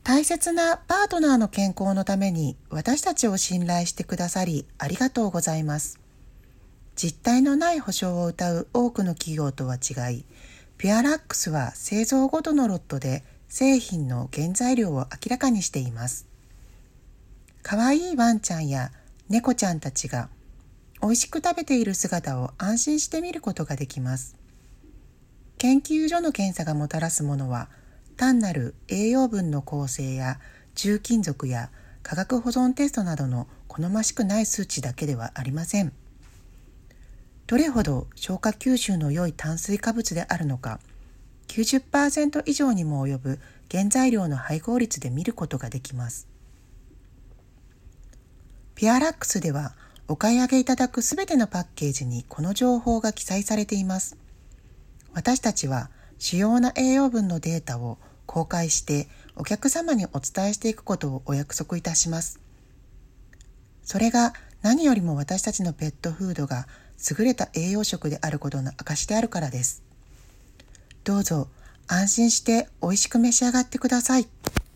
大切なパートナーの健康のために私たちを信頼してくださりありがとうございます。実体のない保証を謳う多くの企業とは違い、ピュアラックスは製造ごとのロットで製品の原材料を明らかにしています。かわいいワンちゃんや猫ちゃんたちが美味しく食べている姿を安心して見ることができます。研究所の検査がもたらすものは単なる栄養分の構成や重金属や化学保存テストなどの好ましくない数値だけではありません。どれほど消化吸収の良い炭水化物であるのか、90% 以上にも及ぶ原材料の配合率で見ることができます。ピュアラックスではお買い上げいただくすべてのパッケージにこの情報が記載されています。私たちは主要な栄養分のデータを公開してお客様にお伝えしていくことをお約束いたします。それが何よりも私たちのペットフードが優れた栄養食であることの証であるからです。どうぞ安心して美味しく召し上がってください。